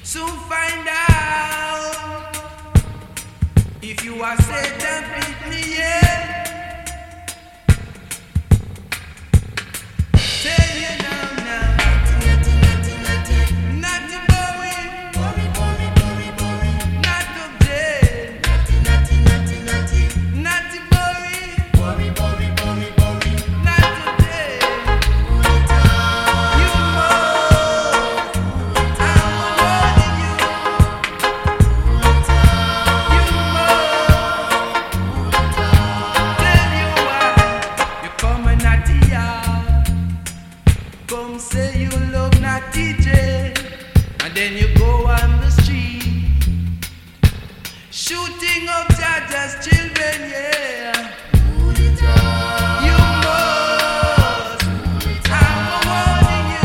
Soon find out if you are Satan, pick me, yeah. Tell you now, not to worry, not to dread, not to worry, not to dread. You come say you love not DJ, and then you go on the street shooting up Jaja's children, yeah.